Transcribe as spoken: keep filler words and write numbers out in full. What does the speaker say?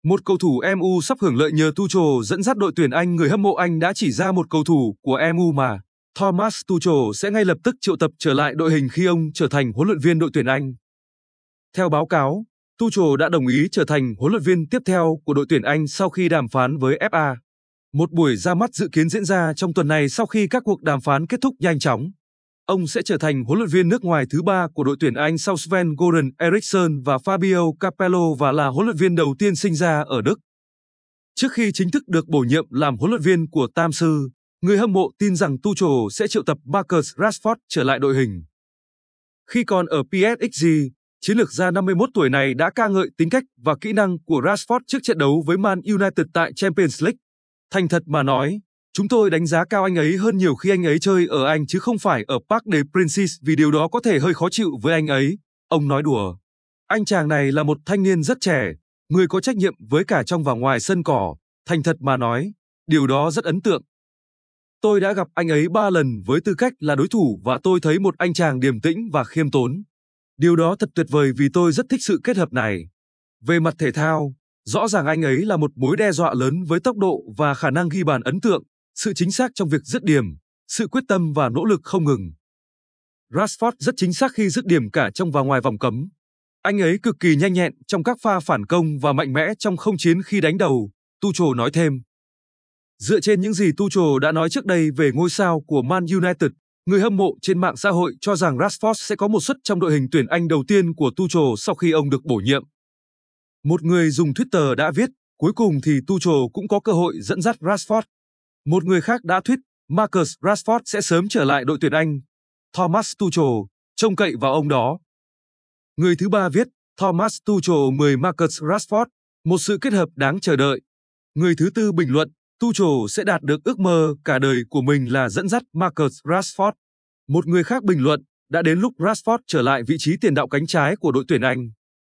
Một cầu thủ em u sắp hưởng lợi nhờ Tuchel dẫn dắt đội tuyển Anh. Người hâm mộ Anh đã chỉ ra một cầu thủ của em u mà Thomas Tuchel sẽ ngay lập tức triệu tập trở lại đội hình khi ông trở thành huấn luyện viên đội tuyển Anh. Theo báo cáo, Tuchel đã đồng ý trở thành huấn luyện viên tiếp theo của đội tuyển Anh sau khi đàm phán với ép a. Một buổi ra mắt dự kiến diễn ra trong tuần này sau khi các cuộc đàm phán kết thúc nhanh chóng. Ông sẽ trở thành huấn luyện viên nước ngoài thứ ba của đội tuyển Anh sau Sven-Göran Eriksson và Fabio Capello và là huấn luyện viên đầu tiên sinh ra ở Đức. Trước khi chính thức được bổ nhiệm làm huấn luyện viên của Tam Sư, người hâm mộ tin rằng Tuchel sẽ triệu tập Marcus Rashford trở lại đội hình. Khi còn ở pê ét giê, chiến lược gia năm mươi mốt tuổi này đã ca ngợi tính cách và kỹ năng của Rashford trước trận đấu với Man United tại Champions League. Thành thật mà nói, chúng tôi đánh giá cao anh ấy hơn nhiều khi anh ấy chơi ở Anh chứ không phải ở Parc des Princes vì điều đó có thể hơi khó chịu với anh ấy, ông nói đùa. Anh chàng này là một thanh niên rất trẻ, người có trách nhiệm với cả trong và ngoài sân cỏ, thành thật mà nói, điều đó rất ấn tượng. Tôi đã gặp anh ấy ba lần với tư cách là đối thủ và tôi thấy một anh chàng điềm tĩnh và khiêm tốn. Điều đó thật tuyệt vời vì tôi rất thích sự kết hợp này. Về mặt thể thao, rõ ràng anh ấy là một mối đe dọa lớn với tốc độ và khả năng ghi bàn ấn tượng, sự chính xác trong việc dứt điểm, sự quyết tâm và nỗ lực không ngừng. Rashford rất chính xác khi dứt điểm cả trong và ngoài vòng cấm. Anh ấy cực kỳ nhanh nhẹn trong các pha phản công và mạnh mẽ trong không chiến khi đánh đầu, Tuchel nói thêm. Dựa trên những gì Tuchel đã nói trước đây về ngôi sao của Man United, người hâm mộ trên mạng xã hội cho rằng Rashford sẽ có một suất trong đội hình tuyển Anh đầu tiên của Tuchel sau khi ông được bổ nhiệm. Một người dùng Twitter đã viết, cuối cùng thì Tuchel cũng có cơ hội dẫn dắt Rashford. Một người khác đã tweet, Marcus Rashford sẽ sớm trở lại đội tuyển Anh. Thomas Tuchel, trông cậy vào ông đó. Người thứ ba viết, Thomas Tuchel mời Marcus Rashford, một sự kết hợp đáng chờ đợi. Người thứ tư bình luận, Tuchel sẽ đạt được ước mơ cả đời của mình là dẫn dắt Marcus Rashford. Một người khác bình luận, đã đến lúc Rashford trở lại vị trí tiền đạo cánh trái của đội tuyển Anh.